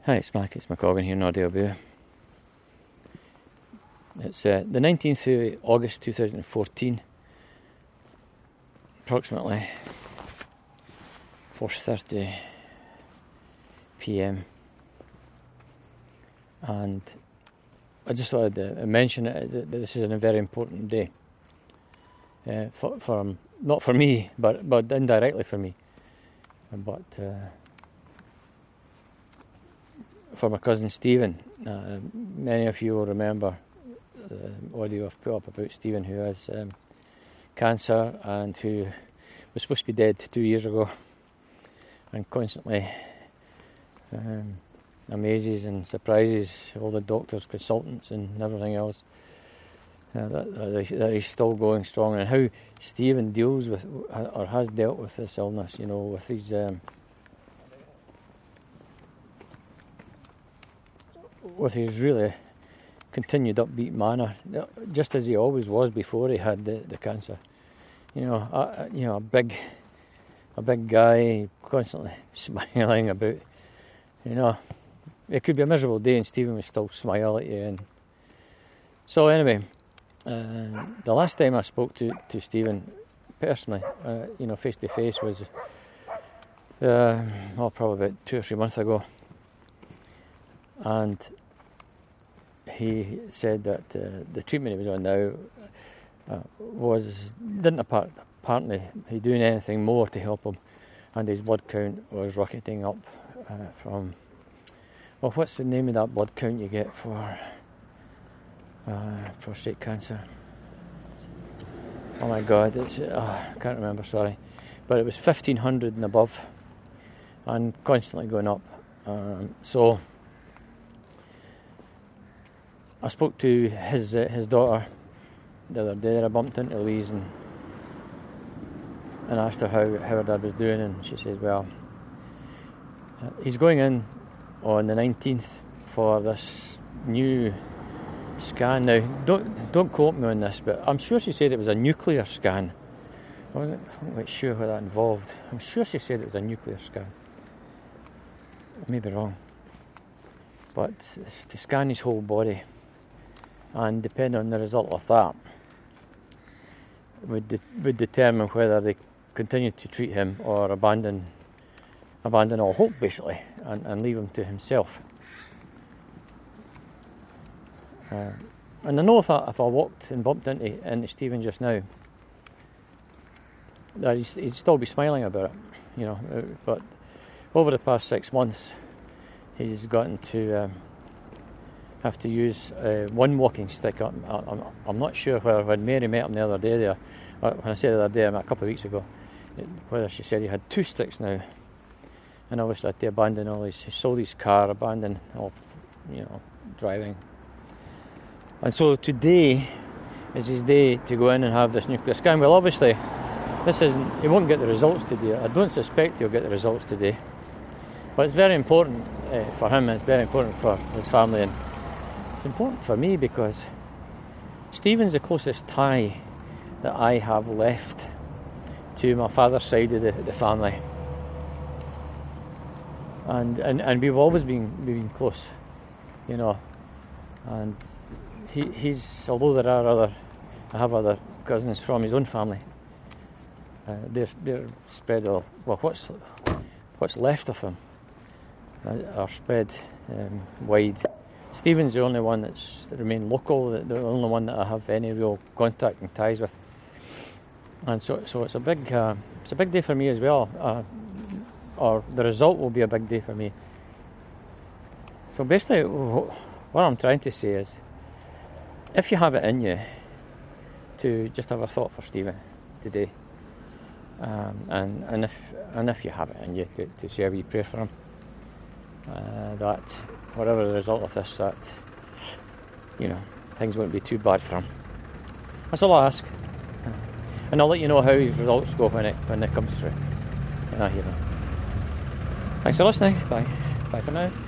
Hi, it's Marcus McCoggan here in Audio. It's the 19th of August 2014, approximately 4:30 p.m. and I just thought I'd mention it, that this is a very important day for not for me, but indirectly for me, but for my cousin Stephen. Many of you will remember the audio I've put up about Stephen, who has cancer and who was supposed to be dead 2 years ago, and constantly amazes and surprises all the doctors, consultants and everything else that he's still going strong, and how Stephen deals with or has dealt with this illness, with his really continued upbeat manner, just as he always was before he had the cancer. A big guy, constantly smiling about. It could be a miserable day and Stephen would still smile at you. And so anyway, the last time I spoke to Stephen personally, face to face, was probably about 2 or 3 months ago, and he said that the treatment he was on now didn't apparently he doing anything more to help him, and his blood count was rocketing up from, what's the name of that blood count you get for prostate cancer? Oh my God, I can't remember, sorry, but it was 1500 and above, and constantly going up. So I spoke to his daughter the other day. I bumped into Louise and asked her how her dad was doing, and she said, well, he's going in on the 19th for this new scan. Now, don't quote me on this, but I'm sure she said it was a nuclear scan. I wasn't quite sure what that involved. I'm sure she said it was a nuclear scan. I may be wrong. But to scan his whole body, and depending on the result of that, would determine whether they continue to treat him or abandon all hope, basically, and leave him to himself. And I know if I walked and bumped into Stephen just now, that he'd still be smiling about it, but over the past 6 months, he's gotten to have to use one walking stick. I'm not sure whether when Mary met him the other day there, when I say the other day, I met a couple of weeks ago, whether she said he had 2 sticks now, and obviously had to abandon he sold his car, abandon all, driving. And so today is his day to go in and have this nuclear scan. Well, obviously, he won't get the results today. I don't suspect he'll get the results today. But it's very important for him, and it's very important for his family, and it's important for me because Stephen's the closest tie that I have left to my father's side of the family. And we've always been close, and he's, although I have other cousins from his own family, they're spread all, what's left of him are spread wide. Stephen's the only one that's remained local, the only one that I have any real contact and ties with, and so it's a big day for me as well, or the result will be a big day for me. So basically, what I'm trying to say is, if you have it in you to just have a thought for Stephen today, and if you have it in you to say a wee prayer for him, that whatever the result of this, that things won't be too bad for him. That's all I ask, and I'll let you know how his results go when it comes through, when I hear them. Thanks for listening. Bye for now.